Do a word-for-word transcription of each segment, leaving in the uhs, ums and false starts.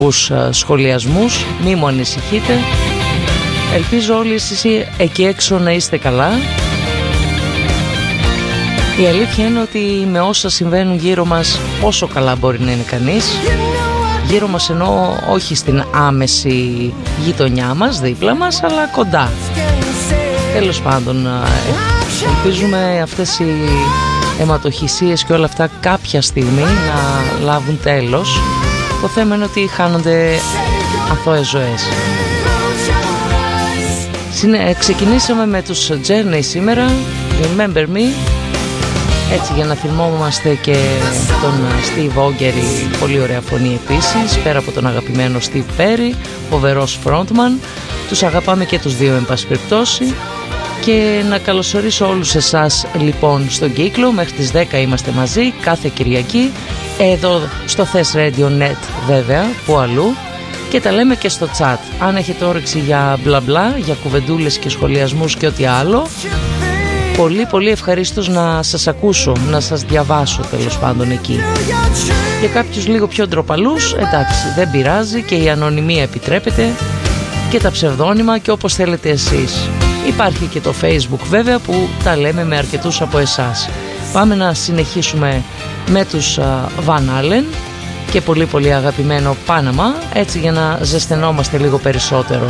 σχολιασμούς, μη μου ανησυχείτε. Ελπίζω όλοι εσείς εκεί έξω να είστε καλά. Η αλήθεια είναι ότι με όσα συμβαίνουν γύρω μας, πόσο καλά μπορεί να είναι κανείς. Γύρω μας εννοώ όχι στην άμεση γειτονιά μας, δίπλα μας, αλλά κοντά. Τέλος πάντων, ελπίζουμε αυτές οι αιματοχυσίες και όλα αυτά κάποια στιγμή να λάβουν τέλος. Το θέμα είναι ότι χάνονται αθώες ζωές. Συνε... Ξεκινήσαμε με τους Journey σήμερα, Remember Me, έτσι για να θυμόμαστε και τον Steve Augery, πολύ ωραία φωνή επίσης, πέρα από τον αγαπημένο Steve Perry, φοβερός frontman. Τους αγαπάμε και τους δύο εν πάση περιπτώσει. Και να καλωσορίσω όλους εσάς λοιπόν στον κύκλο. Μέχρι τις δέκα είμαστε μαζί κάθε Κυριακή, εδώ στο Θες Radio τελεία net βέβαια, που αλλού, και τα λέμε και στο chat. Αν έχετε όρεξη για μπλα μπλα, για κουβεντούλες και σχολιασμούς και ό,τι άλλο, πολύ πολύ ευχαρίστως να σας ακούσω, να σας διαβάσω τέλος πάντων εκεί. Για κάποιους λίγο πιο ντροπαλούς, εντάξει, δεν πειράζει, και η ανωνυμία επιτρέπεται και τα ψευδόνυμα και όπως θέλετε εσείς. Υπάρχει και το Facebook βέβαια που τα λέμε με αρκετούς από εσάς. Πάμε να συνεχίσουμε με τους Van Allen και πολύ πολύ αγαπημένο Πάναμα, έτσι για να ζεσθενόμαστε λίγο περισσότερο.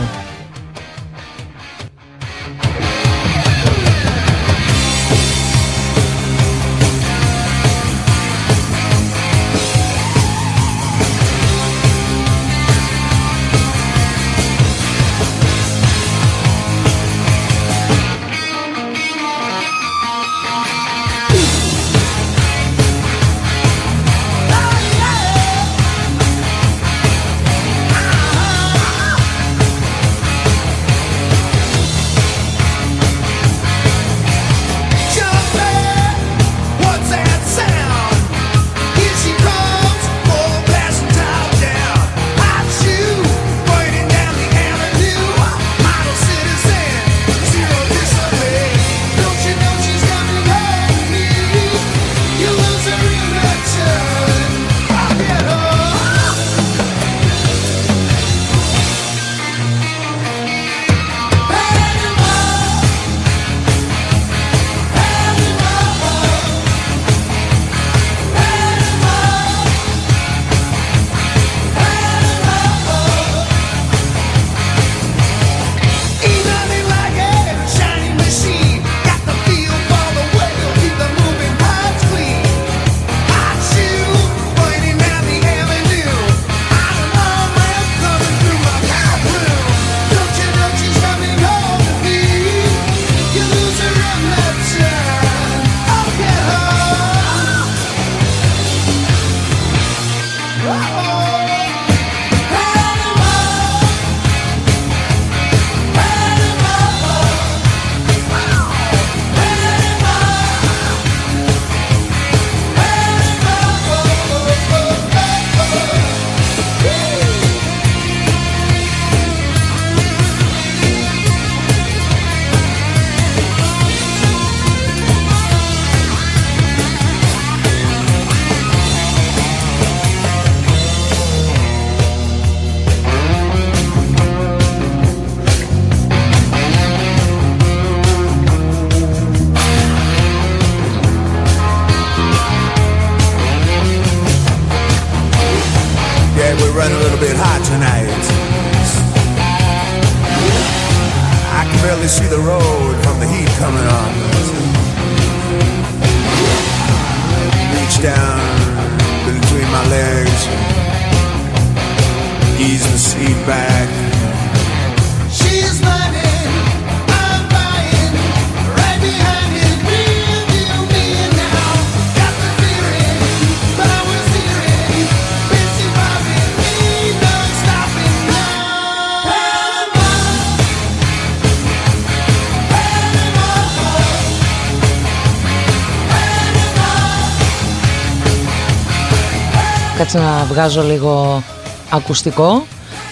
Κάτσε να βγάζω λίγο ακουστικό,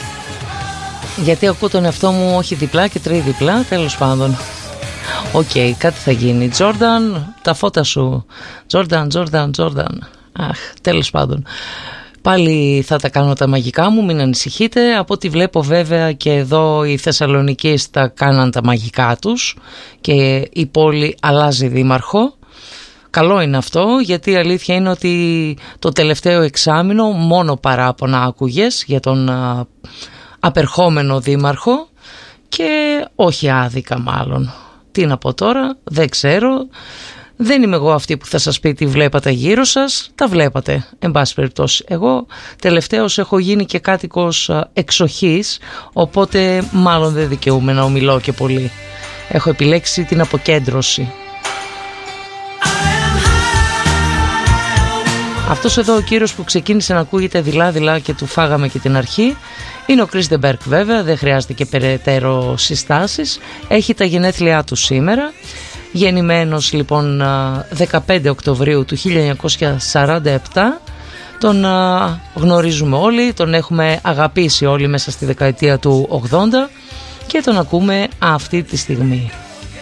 γιατί ακούω τον εαυτό μου όχι διπλά και τριδιπλά. Τέλος πάντων, οκ, okay, κάτι θα γίνει. Τζόρνταν, τα φώτα σου. Τζόρνταν, Τζόρνταν, Τζόρνταν. Αχ, τέλος πάντων. Πάλι θα τα κάνω τα μαγικά μου, μην ανησυχείτε. Από ό,τι βλέπω βέβαια και εδώ οι Θεσσαλονικείς τα κάναν τα μαγικά τους και η πόλη αλλάζει δήμαρχο. Καλό είναι αυτό, γιατί η αλήθεια είναι ότι το τελευταίο εξάμηνο μόνο παράπονα άκουγες για τον α, απερχόμενο δήμαρχο και όχι άδικα μάλλον. Τι να πω τώρα, δεν ξέρω. Δεν είμαι εγώ αυτή που θα σας πει τι βλέπατε γύρω σας, τα βλέπατε, εν πάση περιπτώσει. Εγώ τελευταίως έχω γίνει και κάτοικος εξοχής, οπότε μάλλον δεν δικαιούμαι να ομιλώ και πολύ. Έχω επιλέξει την αποκέντρωση. Αυτός εδώ ο κύριος που ξεκίνησε να ακούγεται δειλά-δειλά και του φάγαμε και την αρχή είναι ο Chris de Burgh βέβαια, δεν χρειάζεται και περαιτέρω συστάσεις. Έχει τα γενέθλιά του σήμερα. Γεννημένος λοιπόν δεκαπέντε Οκτωβρίου του χίλια εννιακόσια σαράντα επτά, τον γνωρίζουμε όλοι, τον έχουμε αγαπήσει όλοι μέσα στη δεκαετία του ογδόντα και τον ακούμε αυτή τη στιγμή.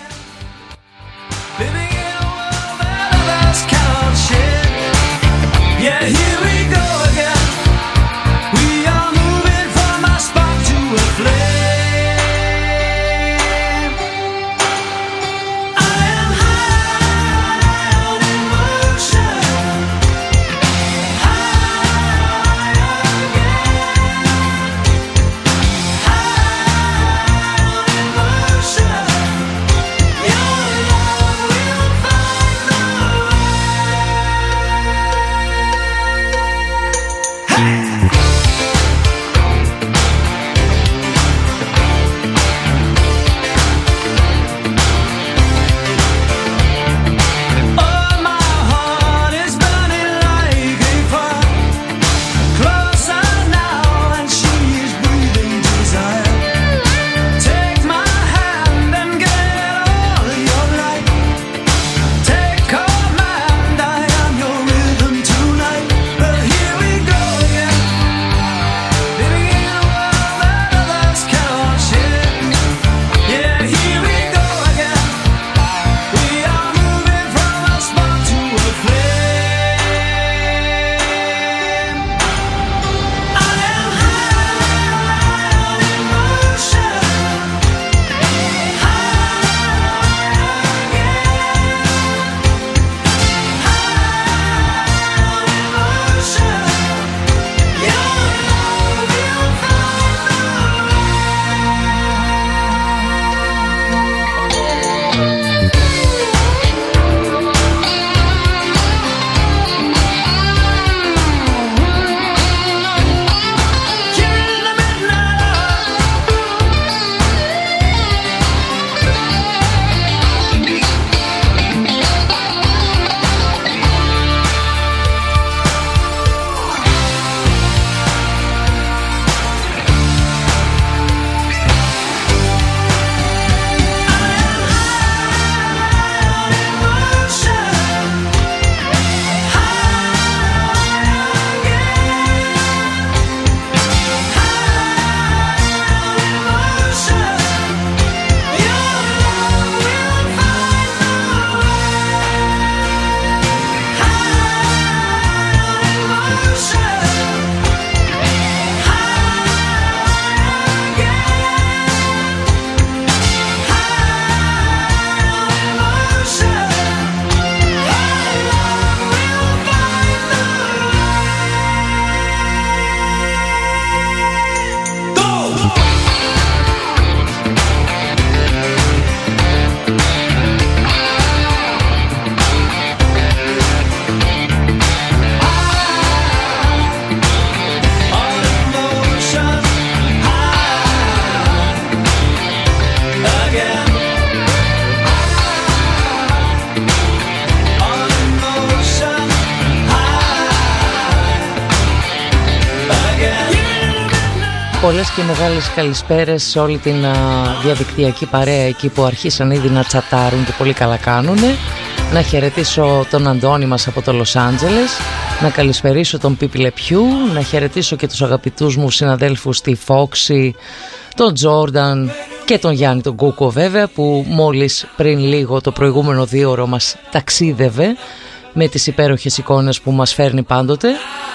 Πολλές και μεγάλες καλησπέρες σε όλη την α, διαδικτυακή παρέα εκεί που αρχίσαν ήδη να τσατάρουν και πολύ καλά κάνουνε. Να χαιρετήσω τον Αντώνη μας από το Λος Άντζελες, να καλησπερίσω τον Πίπη Λεπιού, να χαιρετήσω και τους αγαπητούς μου συναδέλφους τη Φόξη, τον Τζόρνταν και τον Γιάννη τον Κούκο βέβαια, που μόλις πριν λίγο το προηγούμενο δύο ώρο μας ταξίδευε με τις υπέροχες εικόνες που μας φέρνει πάντοτε.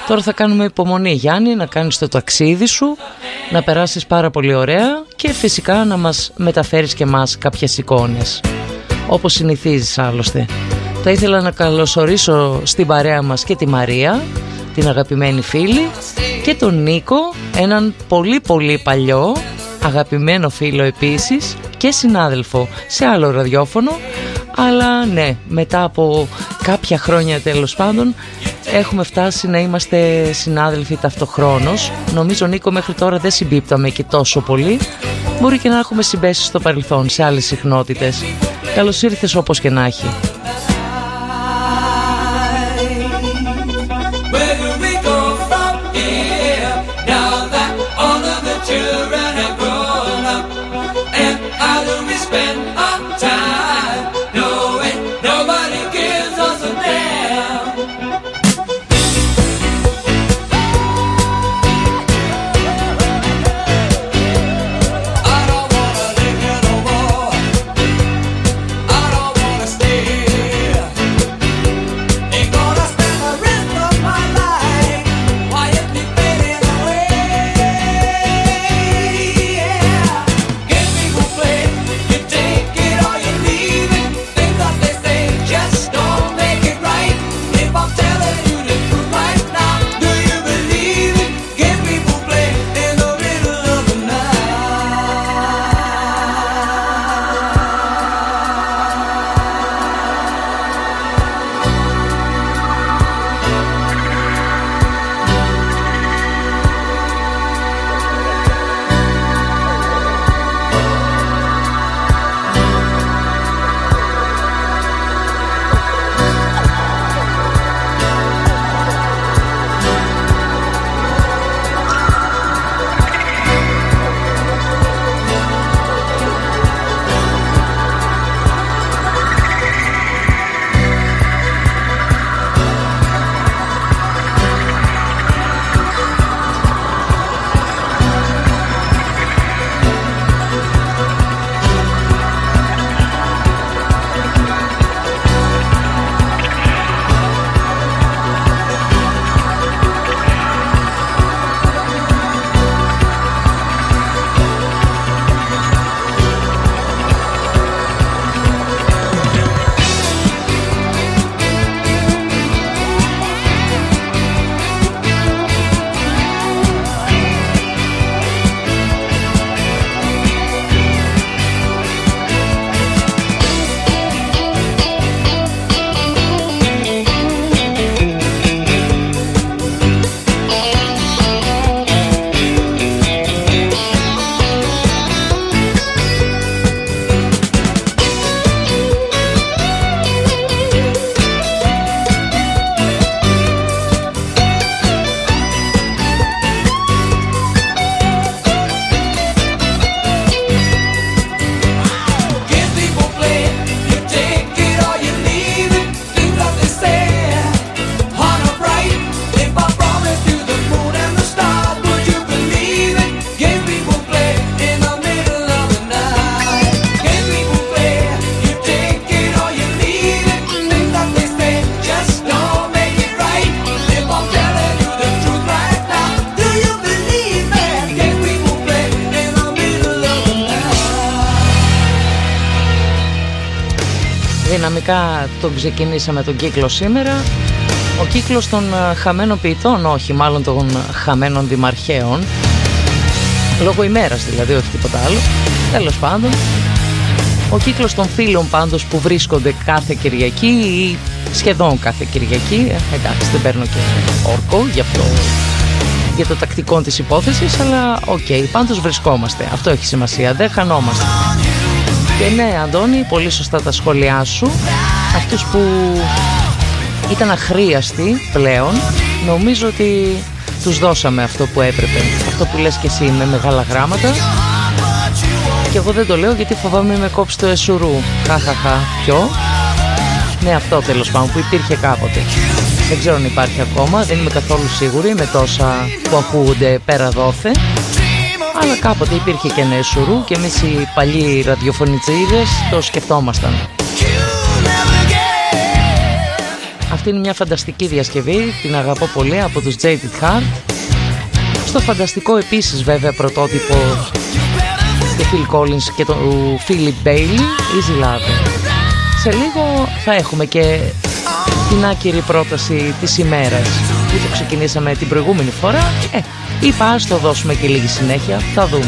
Τώρα θα κάνουμε υπομονή, Γιάννη, να κάνεις το ταξίδι σου, να περάσεις πάρα πολύ ωραία και φυσικά να μας μεταφέρεις και μας κάποιες εικόνες, όπως συνηθίζεις άλλωστε. Θα ήθελα να καλωσορίσω στην παρέα μας και τη Μαρία, την αγαπημένη φίλη, και τον Νίκο, έναν πολύ πολύ παλιό αγαπημένο φίλο επίσης και συνάδελφο σε άλλο ραδιόφωνο, αλλά ναι, μετά από κάποια χρόνια τέλος πάντων έχουμε φτάσει να είμαστε συνάδελφοι ταυτοχρόνως. Νομίζω, Νίκο, μέχρι τώρα δεν συμπίπταμε και τόσο πολύ. Μπορεί και να έχουμε συμπέσει στο παρελθόν σε άλλες συχνότητες. Καλώς ήρθες όπως και να έχει. Δυναμικά τον ξεκινήσαμε τον κύκλο σήμερα. Ο κύκλος των χαμένων ποιητών, όχι, μάλλον των χαμένων δημαρχαίων, λόγω ημέρας δηλαδή, όχι τίποτα άλλο. Τέλος πάντων, ο κύκλος των φίλων πάντως που βρίσκονται κάθε Κυριακή ή σχεδόν κάθε Κυριακή. ε, εντάξει, δεν παίρνω και όρκο γι' αυτό, για το τακτικό της υπόθεσης, αλλά οκ, okay, πάντως βρισκόμαστε, αυτό έχει σημασία, δεν χανόμαστε. Και ναι, Αντώνη, πολύ σωστά τα σχόλιά σου. Αυτούς που ήταν αχρίαστοι πλέον, νομίζω ότι τους δώσαμε αυτό που έπρεπε. Αυτό που λες και εσύ με μεγάλα γράμματα. Και εγώ δεν το λέω γιατί φοβάμαι με κόψει το εσουρού. Χαχαχα, ποιο? Ναι, αυτό τέλος πάντων που υπήρχε κάποτε. Δεν ξέρω αν υπάρχει ακόμα, δεν είμαι καθόλου σίγουρη με τόσα που ακούγονται πέρα δόθε. Αλλά κάποτε υπήρχε και ένα εσουρού και εμείς οι παλιοί ραδιοφωνιτσίδες το σκεφτόμασταν. Αυτή είναι μια φανταστική διασκευή, την αγαπώ πολύ, από τους Jaded Heart. Στο φανταστικό επίσης βέβαια πρωτότυπο του Phil Collins και του Philip Bailey, Easy Love. Σε λίγο θα έχουμε και την άκυρη πρόταση της ημέρας που το ξεκινήσαμε την προηγούμενη φορά. Ε, είπα ας το δώσουμε και λίγη συνέχεια, θα δούμε.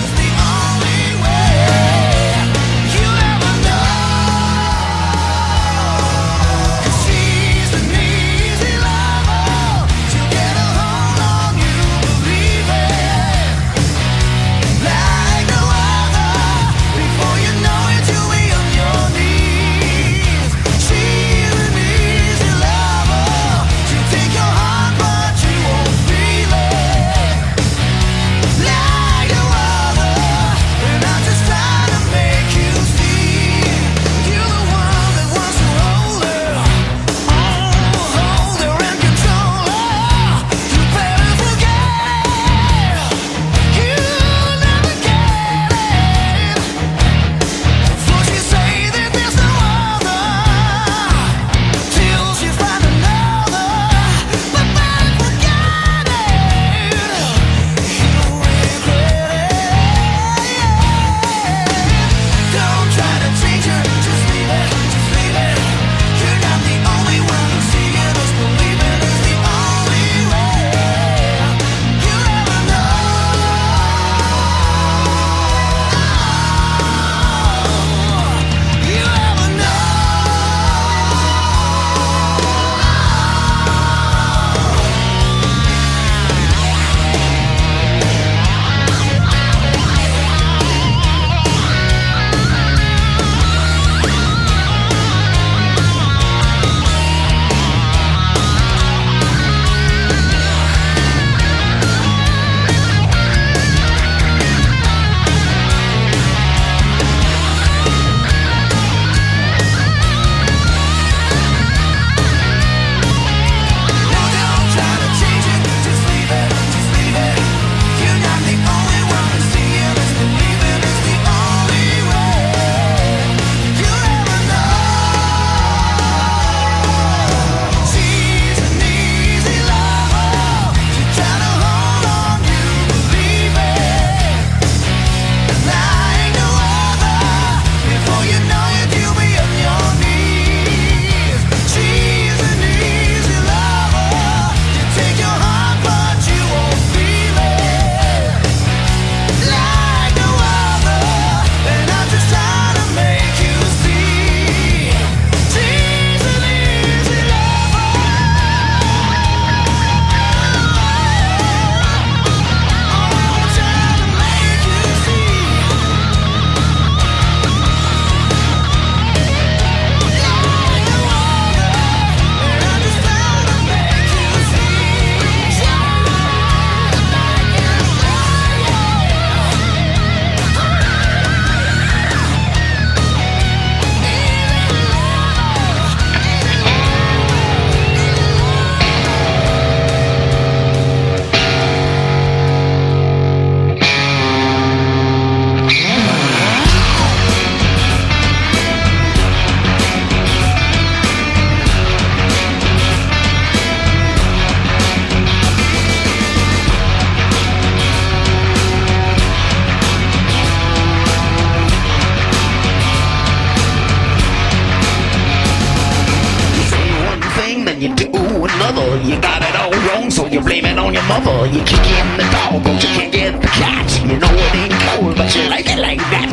You got it all wrong, so you blame it on your mother. You kick in the dog, but you can't get the cat. You know it ain't cold, but you like it like that.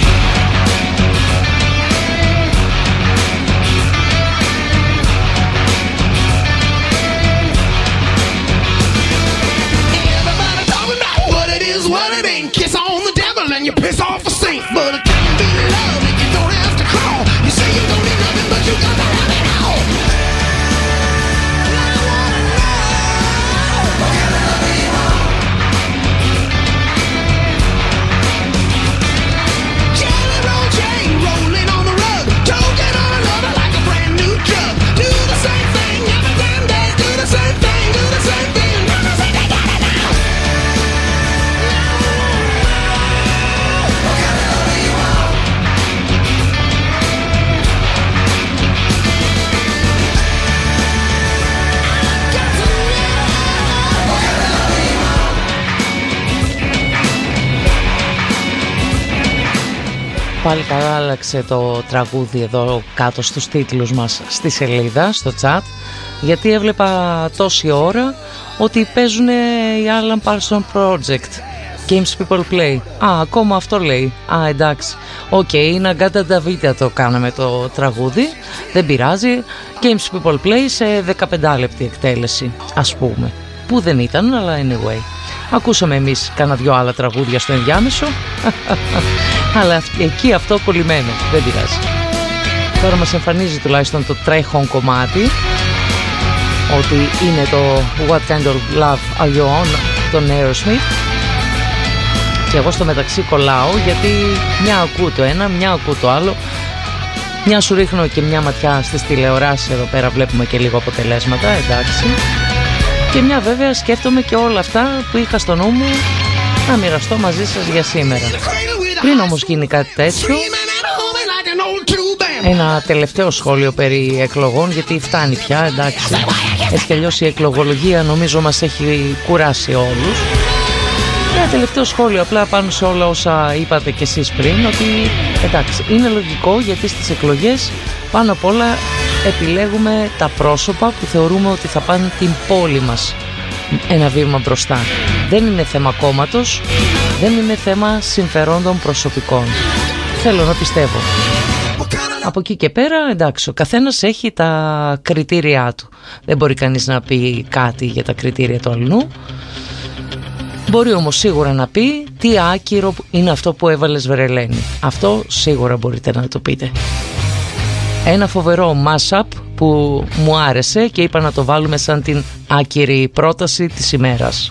Everybody talking about what it is, what it ain't. Kiss on the devil and you piss off a saint. But it can't be love if you don't have to crawl. You say you don't need nothing, but you got to have it all. Okay. Πάλι καλά άλλαξε το τραγούδι εδώ κάτω στους τίτλους μας στη σελίδα, στο chat, γιατί έβλεπα τόση ώρα ότι παίζουν οι Alan Parsons Project, Games People Play. Α, ακόμα αυτό λέει. Α, εντάξει. Οκ, okay, είναι Αγκάντα Νταβίτια το κάναμε το τραγούδι. Δεν πειράζει. Games People Play σε δεκαπέντε λεπτή εκτέλεση, ας πούμε. Που δεν ήταν, αλλά anyway. Ακούσαμε εμείς κάνα δυο άλλα τραγούδια στο ενδιάμεσο. Αλλά εκεί αυτό κολλημένο. Δεν πειράζει. Τώρα μας εμφανίζει τουλάχιστον το τρέχον κομμάτι, ότι είναι το What Kind of Love Are You On, τον Aerosmith. Και εγώ στο μεταξύ κολλάω, γιατί μια ακούω το ένα, μια ακούω το άλλο. Μια σου ρίχνω και μια ματιά στις τηλεοράσεις, εδώ πέρα βλέπουμε και λίγο αποτελέσματα, εντάξει. Και μια βέβαια σκέφτομαι και όλα αυτά που είχα στο νου μου να μοιραστώ μαζί σας για σήμερα. Πριν όμως γίνει κάτι τέτοιο, ένα τελευταίο σχόλιο περί εκλογών, γιατί φτάνει πια, εντάξει. Έτσι κι αλλιώς η εκλογολογία νομίζω μας έχει κουράσει όλους. Ένα τελευταίο σχόλιο απλά πάνω σε όλα όσα είπατε κι εσείς πριν, ότι εντάξει, είναι λογικό, γιατί στις εκλογές πάνω απ' όλα επιλέγουμε τα πρόσωπα που θεωρούμε ότι θα πάνε την πόλη μας ένα βήμα μπροστά. Δεν είναι θέμα κόμματος, δεν είναι θέμα συμφερόντων προσωπικών. Θέλω να πιστεύω. Από εκεί και πέρα, εντάξει, ο καθένας έχει τα κριτήριά του. Δεν μπορεί κανείς να πει κάτι για τα κριτήρια του αλλού. Μπορεί όμως σίγουρα να πει τι άκυρο είναι αυτό που έβαλες, Βερελένη. Αυτό σίγουρα μπορείτε να το πείτε. Ένα φοβερό mashup που μου άρεσε και είπα να το βάλουμε σαν την άκυρη πρόταση της ημέρας.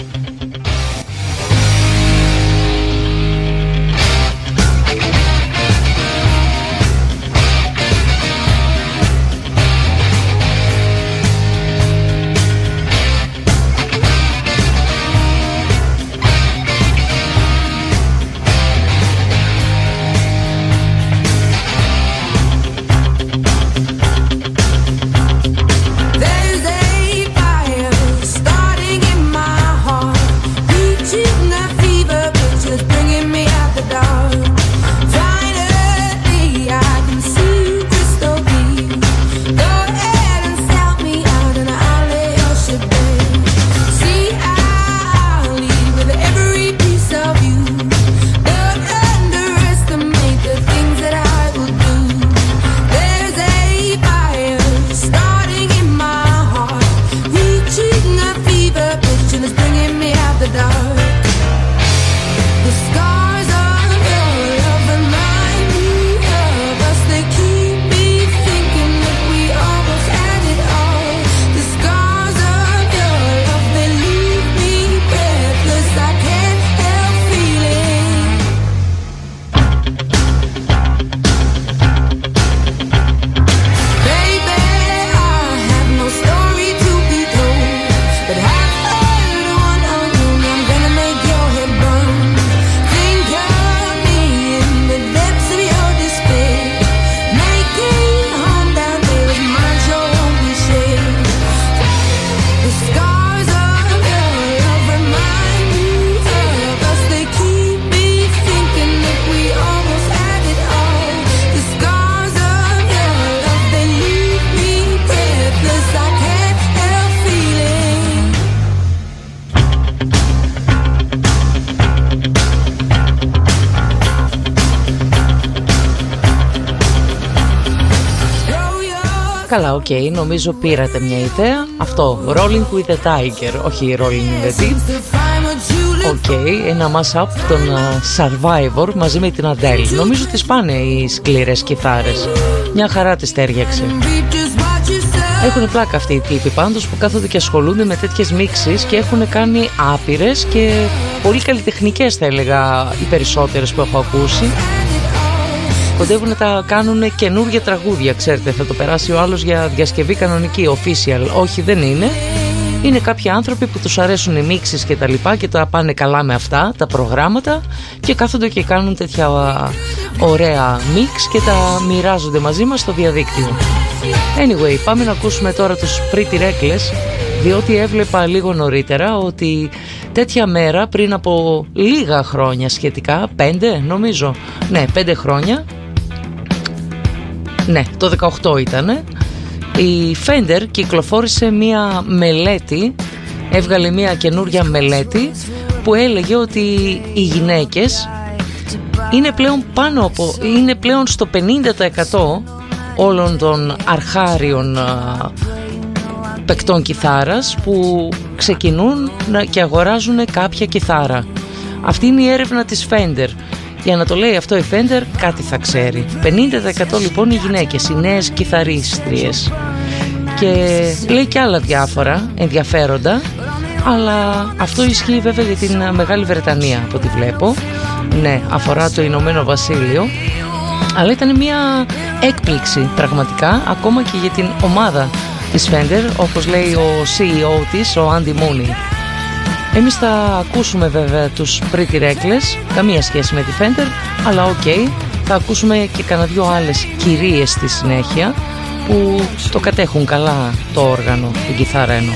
Καλά, οκ, okay, νομίζω πήρατε μια ιδέα. Αυτό, Rolling with the Tiger, όχι Rolling in the Deep. Οκ, okay, ένα mashup των uh, Survivor μαζί με την Adele. Νομίζω ότι σπάνε οι σκληρές κιθάρες. Μια χαρά τις τέριαξε. Έχουν πλάκα αυτοί οι τύποι πάντως που κάθονται και ασχολούνται με τέτοιες μίξεις και έχουν κάνει άπειρες και πολύ καλλιτεχνικές, θα έλεγα, οι περισσότερες που έχω ακούσει. Κοντεύουν να τα κάνουν καινούργια τραγούδια, ξέρετε, θα το περάσει ο άλλος για διασκευή κανονική, official. Όχι, δεν είναι. Είναι κάποιοι άνθρωποι που τους αρέσουν οι μίξεις και τα λοιπά και τα πάνε καλά με αυτά, τα προγράμματα, και κάθονται και κάνουν τέτοια ωραία μίξ και τα μοιράζονται μαζί μας στο διαδίκτυο. Anyway, πάμε να ακούσουμε τώρα τους Pretty Reckless, διότι έβλεπα λίγο νωρίτερα ότι τέτοια μέρα πριν από λίγα χρόνια σχετικά, πέντε νομίζω, ναι πέντε χρόνια, ναι το δεκαοκτώ ήτανε, η Fender κυκλοφόρησε μία μελέτη, έβγαλε μία καινούρια μελέτη που έλεγε ότι οι γυναίκες είναι πλέον πάνω από, είναι πλέον στο πενήντα τοις εκατό όλων των αρχάριων α, παικτών κιθάρας που ξεκινούν και αγοράζουν κάποια κιθάρα. Αυτή είναι η έρευνα της Fender. Για να το λέει αυτό η Fender κάτι θα ξέρει. πενήντα τοις εκατό λοιπόν οι γυναίκες, οι νέες κιθαρίστριες. Και λέει και άλλα διάφορα ενδιαφέροντα, αλλά αυτό ισχύει βέβαια για την Μεγάλη Βρετανία από ό,τι βλέπω. Ναι, αφορά το Ηνωμένο Βασίλειο, αλλά ήταν μια έκπληξη πραγματικά ακόμα και για την ομάδα της Fender, όπως λέει ο σι ι ο της, ο Andy Mooney. Εμείς θα ακούσουμε βέβαια τους Pretty Reckless, καμία σχέση με τη Fender, αλλά οκ, okay, θα ακούσουμε και κανένα δυο άλλες κυρίες στη συνέχεια που το κατέχουν καλά το όργανο, την κιθάρα εννοώ.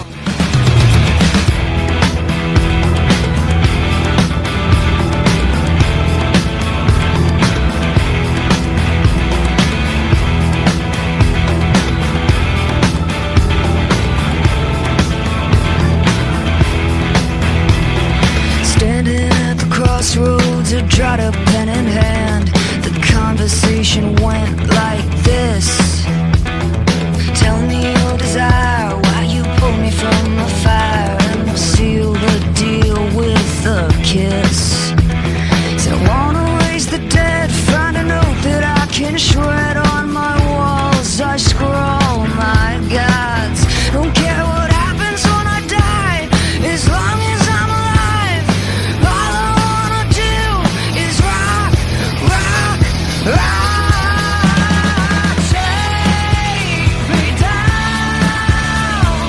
Tried a pen in hand. The conversation went like this. Tell me your desire, why you pull me from the fire, and we'll seal the deal with a kiss. So I wanna raise the dead, find a note that I can shred on my walls. I scroll my gods, don't care what happens when I die, as long as I'm alive. All I wanna do is rock, rock, rock. Take me down,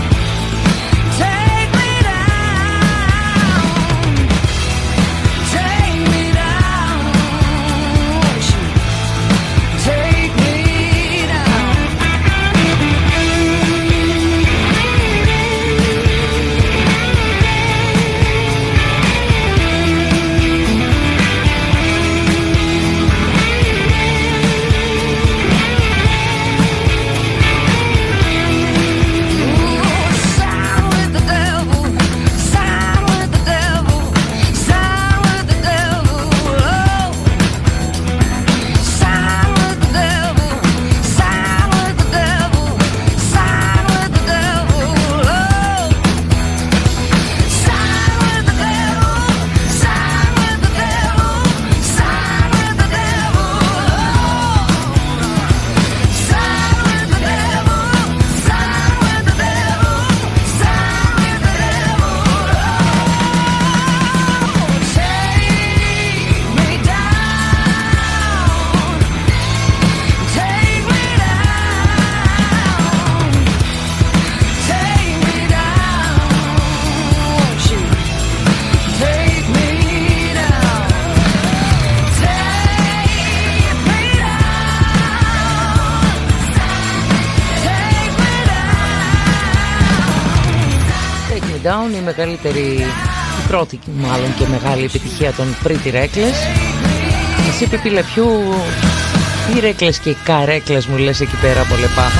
take me down, take me down, take me down. Sign with the devil, sign with the devil, sign with the devil, oh. Sign with the devil, sign with the devil, sign with the devil, oh. Sign with the devil, sign with the devil, sign with the devil, oh. Sign with the devil, sign with the devil, sign with the devil, oh. Take me down, take me down, take me down, won't you? Take me down, take me down, take me down. Take Me Down, η μεγαλύτερη, η πρώτη μάλλον και μεγάλη επιτυχία των Pretty Reckless. Εσύ Πιπίλε ποιου, οι Reckless και οι καρέκλες μου λες εκεί πέρα από λεπά.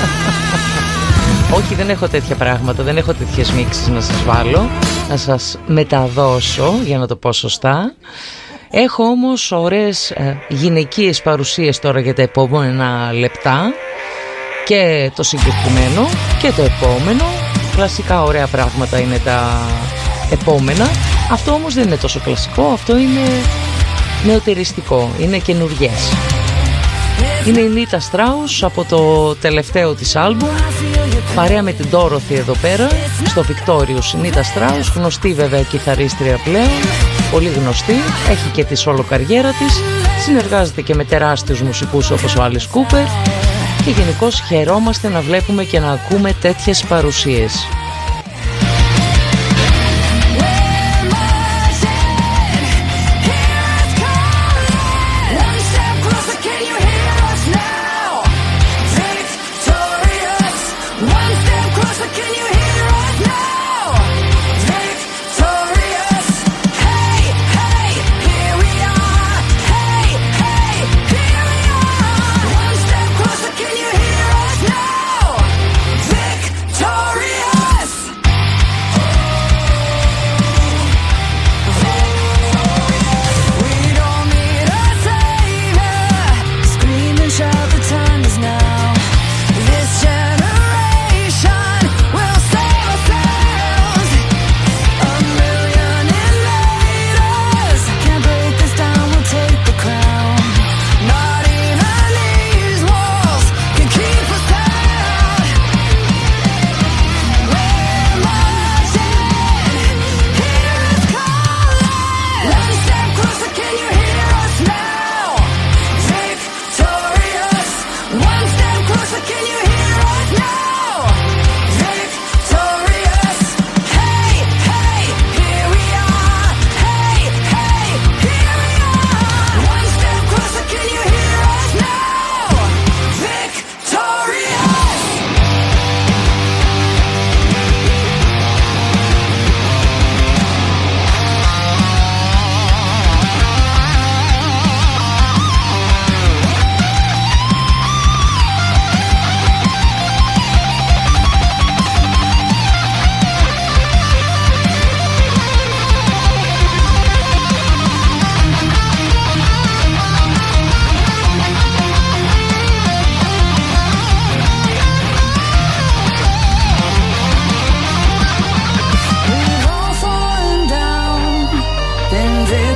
Όχι, δεν έχω τέτοια πράγματα, δεν έχω τέτοιες μίξεις να σας βάλω, να σας μεταδώσω για να το πω σωστά. Έχω όμως ωραίες ε, γυναικείες παρουσίες τώρα για τα επόμενα λεπτά, και το συγκεκριμένο και το επόμενο. Κλασικά ωραία πράγματα είναι τα επόμενα. Αυτό όμως δεν είναι τόσο κλασικό, αυτό είναι νεωτεριστικό, είναι καινουριές. Είναι η Νίτα Στράους από το τελευταίο της άλμπουμ, παρέα με την Dorothy εδώ πέρα στο Victorious. Η Νίτα Στράους, γνωστή βέβαια κιθαρίστρια πλέον, πολύ γνωστή, έχει και τη σόλο καριέρα της, συνεργάζεται και με τεράστιους μουσικούς όπως ο Alice Cooper, και γενικώς χαιρόμαστε να βλέπουμε και να ακούμε τέτοιες παρουσίες. One step closer, can you hear us now?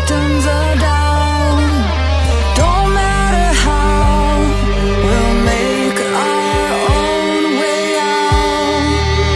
curtains are down. Don't matter how, we'll make our own way out.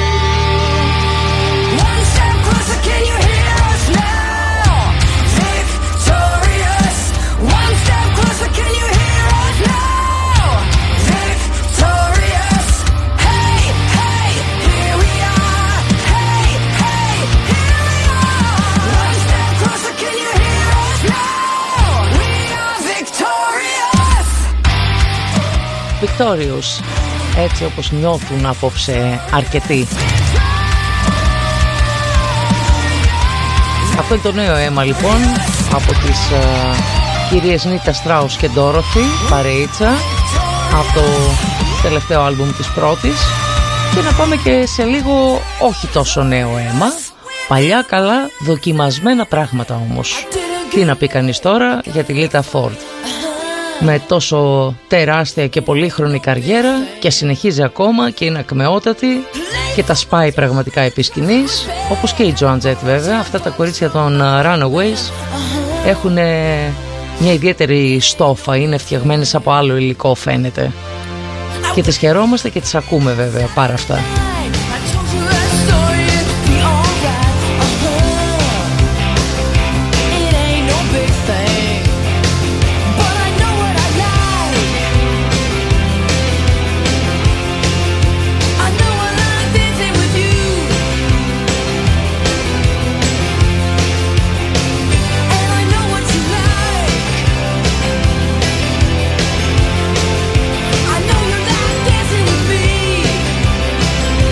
One step closer, can you hear us now? Victorious. One step closer, can you hear us now? Victorious. Hey, hey, here we are. Hey, hey, here we are. One step closer, can you hear us now? We are victorious. Victorious, έτσι όπως νιώθουν απόψε αρκετοί. Αυτό είναι το νέο αίμα λοιπόν από τις uh, κυρίες Νίτα Στράους και Ντόροθι, παρείτσα, από το τελευταίο άλμπουμ της πρώτης. Και να πάμε και σε λίγο όχι τόσο νέο αίμα, παλιά καλά δοκιμασμένα πράγματα όμως. Τι να πει κανείς τώρα για τη Λίτα Φόρντ, με τόσο τεράστια και πολύχρονη καριέρα και συνεχίζει ακόμα και είναι ακμεότατη και τα σπάει πραγματικά επί σκηνής, όπως και η Joan Jett βέβαια. Αυτά τα κορίτσια των Runaways έχουν μια ιδιαίτερη στόφα, είναι φτιαγμένες από άλλο υλικό φαίνεται, και τις χαιρόμαστε και τις ακούμε βέβαια πάρα αυτά. I know you're not dancing with me.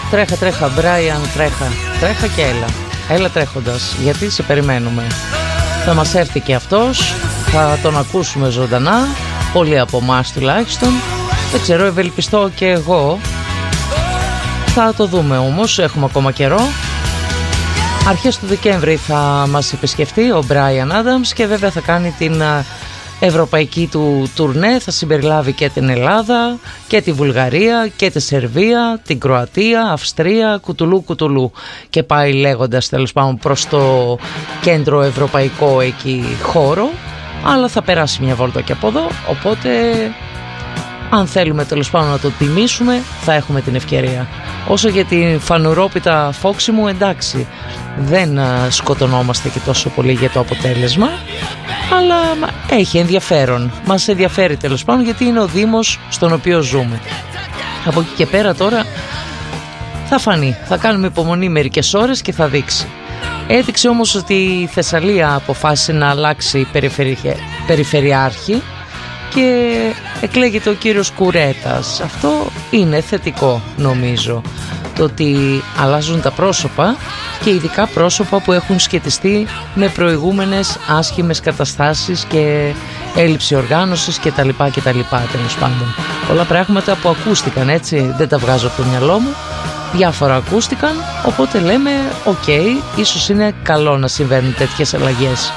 Τρέχα, τρέχα, Brian, τρέχα. Τρέχα και έλα. Έλα τρέχοντας, γιατί σε περιμένουμε. Θα μας έρθει και αυτός, θα τον ακούσουμε ζωντανά, πολλοί από εμάς τουλάχιστον. Δεν ξέρω, ευελπιστώ και εγώ. Θα το δούμε όμως, έχουμε ακόμα καιρό. Αρχές του Δεκέμβρη θα μας επισκεφτεί ο Brian Adams και βέβαια θα κάνει την ευρωπαϊκή του τουρνέ, θα συμπεριλάβει και την Ελλάδα και τη Βουλγαρία και τη Σερβία, την Κροατία, Αυστρία, κουτουλού κουτουλού και πάει λέγοντας τέλος πάντων προς το κέντρο ευρωπαϊκό εκεί χώρο, αλλά θα περάσει μια βόλτα και από εδώ, οπότε αν θέλουμε τέλος πάντων να το τιμήσουμε θα έχουμε την ευκαιρία. Όσο για την φανουρόπιτα Φόξη μου, εντάξει, δεν σκοτωνόμαστε και τόσο πολύ για το αποτέλεσμα, αλλά έχει ενδιαφέρον. Μας ενδιαφέρει τέλος πάντων γιατί είναι ο Δήμος στον οποίο ζούμε. Από εκεί και πέρα τώρα θα φανεί, θα κάνουμε υπομονή μερικές ώρες και θα δείξει. Έδειξε όμως ότι η Θεσσαλία αποφάσισε να αλλάξει περιφερει... περιφερειάρχη και εκλέγεται ο κύριος Κουρέτας. Αυτό είναι θετικό νομίζω, το ότι αλλάζουν τα πρόσωπα και ειδικά πρόσωπα που έχουν σχετιστεί με προηγούμενες άσχημες καταστάσεις και έλλειψη οργάνωσης και τα λοιπά και τα λοιπά, τέλος πάντων. Πολλά πράγματα που ακούστηκαν, έτσι, δεν τα βγάζω από το μυαλό μου, διάφορα ακούστηκαν, οπότε λέμε οκ, okay, ίσως είναι καλό να συμβαίνουν τέτοιες αλλαγές.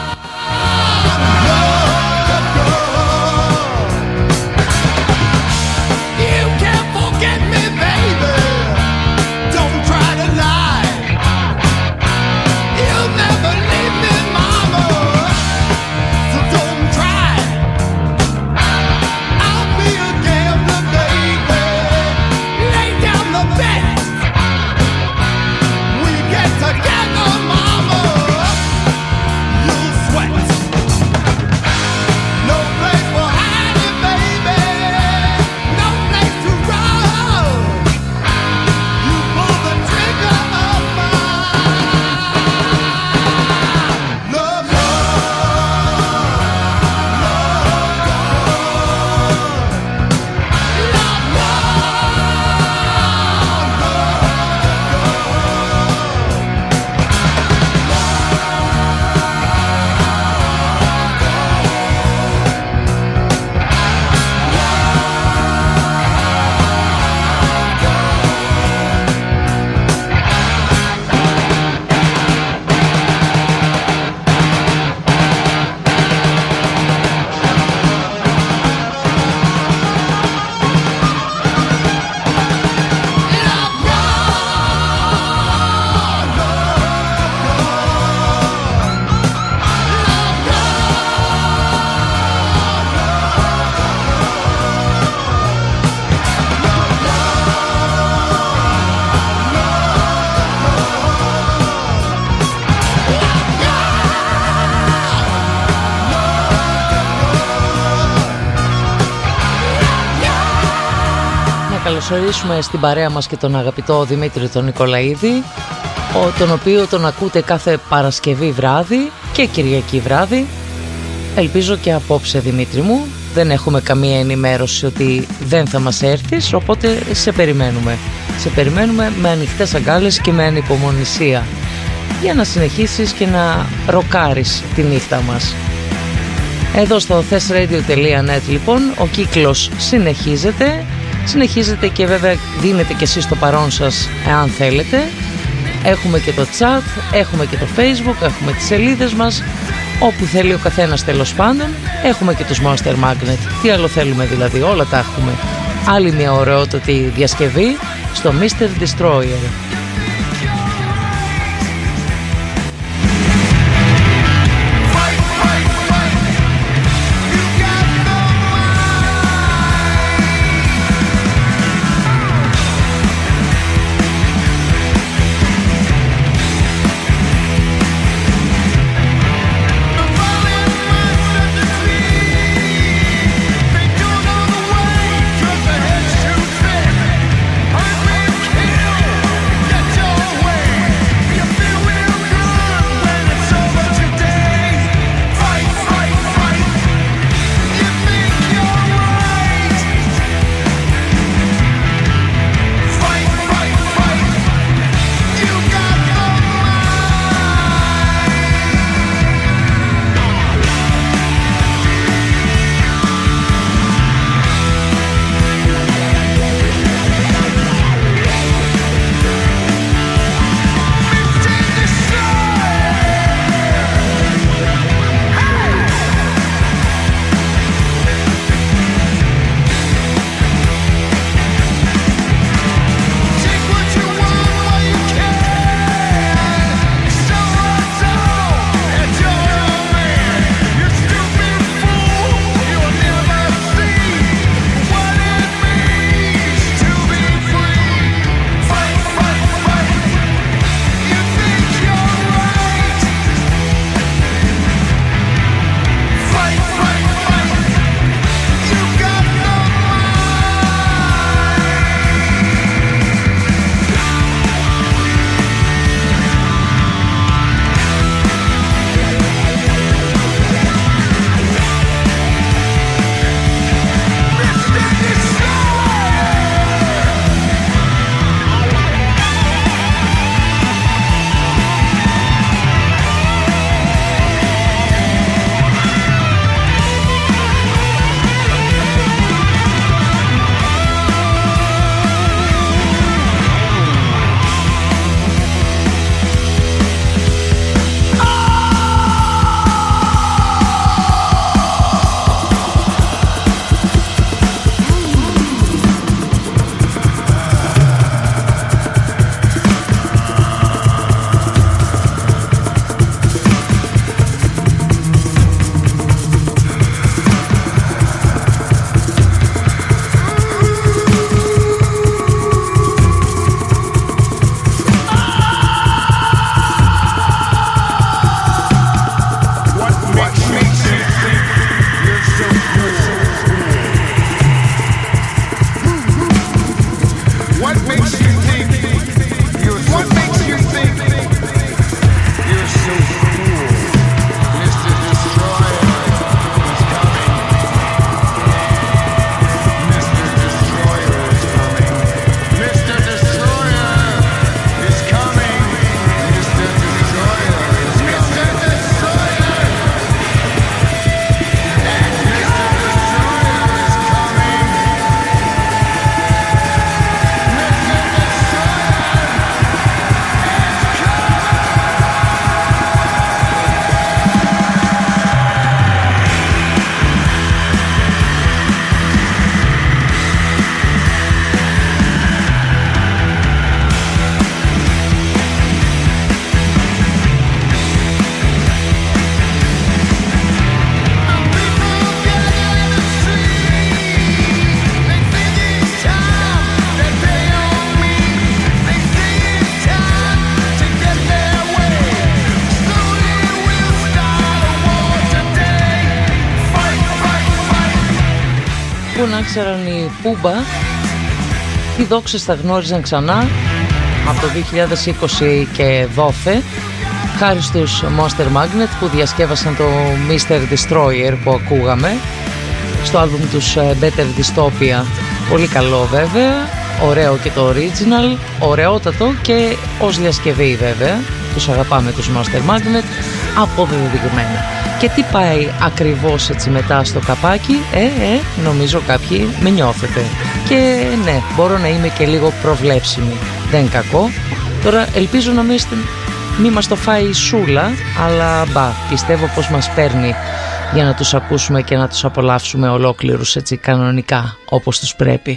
Καλωσορίσουμε στην παρέα μας και τον αγαπητό Δημήτρη τον Νικολαίδη, τον οποίο τον ακούτε κάθε Παρασκευή βράδυ και Κυριακή βράδυ. Ελπίζω και απόψε, Δημήτρη μου, δεν έχουμε καμία ενημέρωση ότι δεν θα μας έρθεις, οπότε σε περιμένουμε. Σε περιμένουμε με ανοιχτές αγκάλες και με ανυπομονησία για να συνεχίσεις και να ροκάρεις τη νύχτα μας. Εδώ στο thesradio τελεία net λοιπόν ο κύκλος συνεχίζεται. Συνεχίζετε και βέβαια δίνετε και εσείς το παρόν σας εάν θέλετε. Έχουμε και το chat, έχουμε και το Facebook, έχουμε τις σελίδες μας, όπου θέλει ο καθένας τέλος πάντων. Έχουμε και τους Monster Magnet, τι άλλο θέλουμε δηλαδή, όλα τα έχουμε. Άλλη μια ωραιότατη διασκευή στο μίστερ Destroyer. Kill Λίγο να ξέραν οι Πούμπα τι δόξες τα γνώριζαν ξανά από το δύο χιλιάδες είκοσι και δόθε, χάρη στους Monster Magnet που διασκεύασαν το μίστερ Destroyer που ακούγαμε στο άλμπουμ τους Better Dystopia. Πολύ καλό βέβαια, ωραίο και το original, ωραιότατο και ως διασκευή βέβαια. Τους αγαπάμε τους Monster Magnet, αποδεδειγμένα. Και τι πάει ακριβώς έτσι μετά στο καπάκι? Ε, ε, νομίζω κάποιοι με νιώθετε. Και ναι, μπορώ να είμαι και λίγο προβλέψιμη. Δεν κακό. Τώρα ελπίζω να μην, μη μας το φάει η σούλα, αλλά μπα, πιστεύω πως μας παίρνει για να τους ακούσουμε και να τους απολαύσουμε ολόκληρους έτσι κανονικά, όπως τους πρέπει.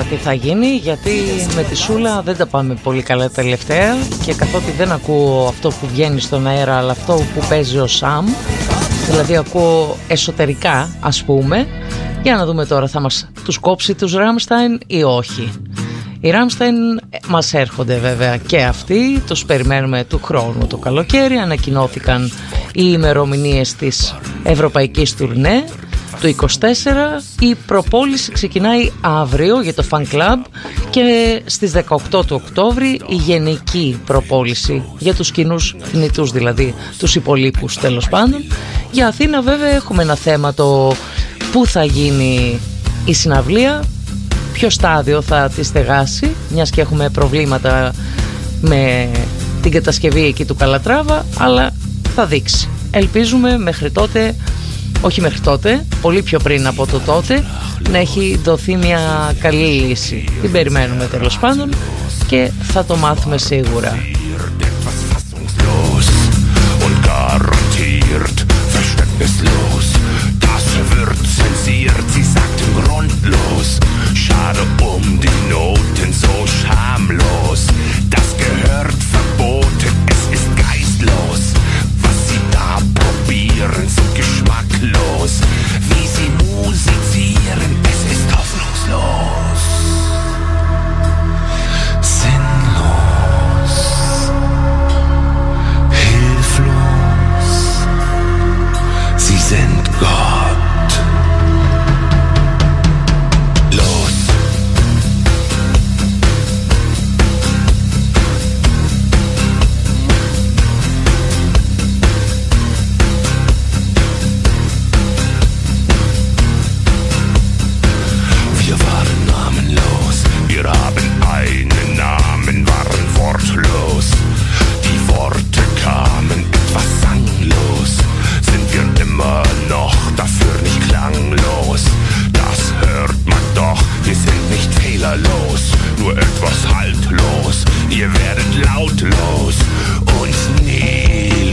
τι θα γίνει, γιατί με τη Σούλα δεν τα πάμε πολύ καλά τελευταία και καθότι δεν ακούω αυτό που βγαίνει στον αέρα αλλά αυτό που παίζει ο Σαμ, δηλαδή ακούω εσωτερικά ας πούμε. Για να δούμε τώρα, θα μας τους κόψει τους Rammstein ή όχι. Οι Rammstein μας έρχονται βέβαια και αυτοί, τους περιμένουμε του χρόνου το καλοκαίρι. Ανακοινώθηκαν οι ημερομηνίες της ευρωπαϊκής τουρνέ του είκοσι τέσσερα. Η προπόληση ξεκινάει αύριο για το Fan Club και στις δεκαοκτώ του Οκτώβρη η γενική προπόληση για τους κοινούς θνητούς, δηλαδή τους υπολείπους τέλος πάντων. Για Αθήνα βέβαια έχουμε ένα θέμα, το πού θα γίνει η συναυλία, ποιο στάδιο θα τη στεγάσει, μιας και έχουμε προβλήματα με την κατασκευή εκεί του Καλατράβα, αλλά θα δείξει. Ελπίζουμε μέχρι τότε, όχι μέχρι τότε, πολύ πιο πριν από το τότε, να έχει δοθεί μια καλή λύση. Την περιμένουμε τέλος πάντων και θα το μάθουμε σίγουρα. Sie sagten grundlos, schade um die Noten, so schamlos. Das gehört verboten, es ist geistlos. Was sie da probieren, so geschmacklos. Wie sie musizieren, es ist hoffnungslos. Sinnlos, hilflos. Sie sind Gott. Nur etwas haltlos, ihr werdet lautlos und nie